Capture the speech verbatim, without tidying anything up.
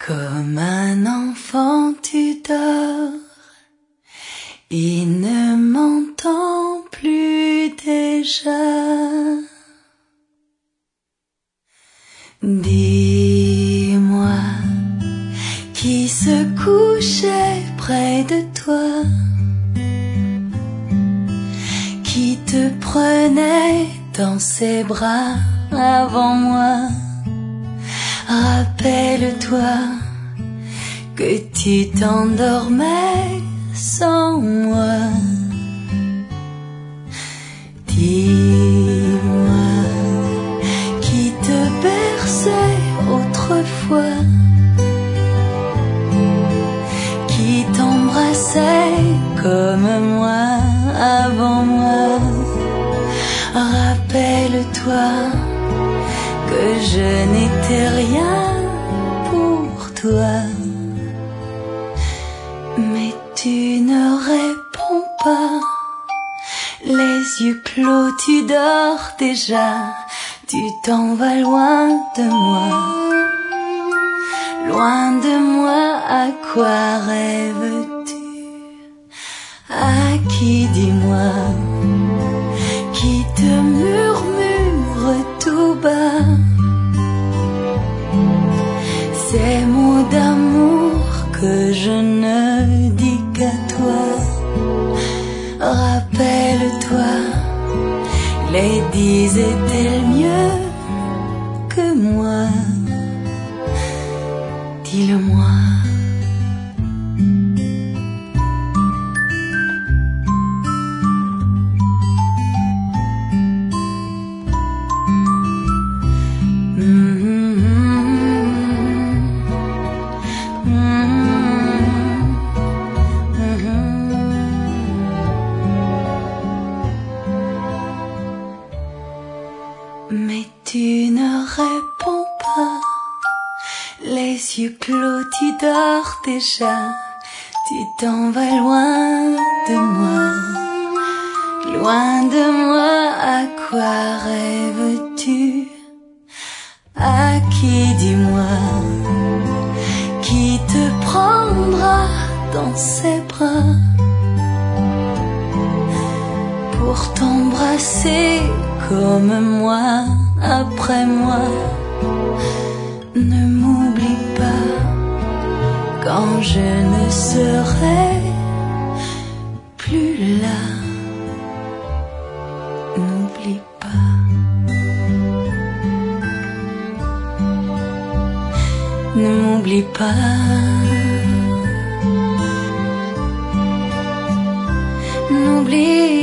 Comme un enfant tu dors, il ne m'entend plus déjà. Dis-moi, qui se couchait près de toi, qui te prenait dans ses bras avant moi. Rappelle-toi que tu t'endormais sans moi. Dis-moi, qui te berçait autrefois, qui t'embrassait comme moi avant moi. Rappelle-toi que je n'étais rien pour toi. Mais tu ne réponds pas, les yeux clos, tu dors déjà. Tu t'en vas loin de moi, loin de moi. À quoi rêves-tu? À qui, dis-moi, qui te murmure tout bas ces mots d'amour que je ne dis qu'à toi? Rappelle-toi, les disaient-elles mieux que moi? Dis-le-moi. Mais tu ne réponds pas, les yeux clos, tu dors déjà. Tu t'en vas loin de moi, loin de moi. À quoi rêves-tu? À qui, dis-moi, qui te prendra dans ses bras pour t'embrasser comme moi après moi? Ne m'oublie pas quand je ne serai plus là. N'oublie pas. Ne m'oublie pas. N'oublie